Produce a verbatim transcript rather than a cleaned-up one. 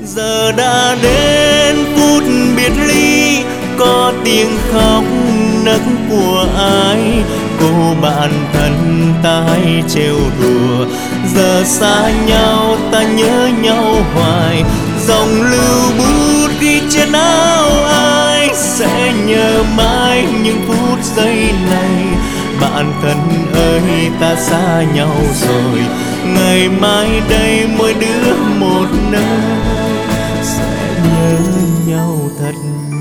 Giờ đã đến phút biệt ly, có tiếng khóc nấc của ai. Cô bạn thân ta hay trêu đùa, giờ xa nhau ta nhớ nhau hoài. Dòng lưu bút ghi trên áo ai sẽ nhớ mãi những phút giây này. Bạn thân ơi, ta xa nhau rồi, ngày mai đây mỗi đứa một nơi sẽ nhớ nhau thật nhiều.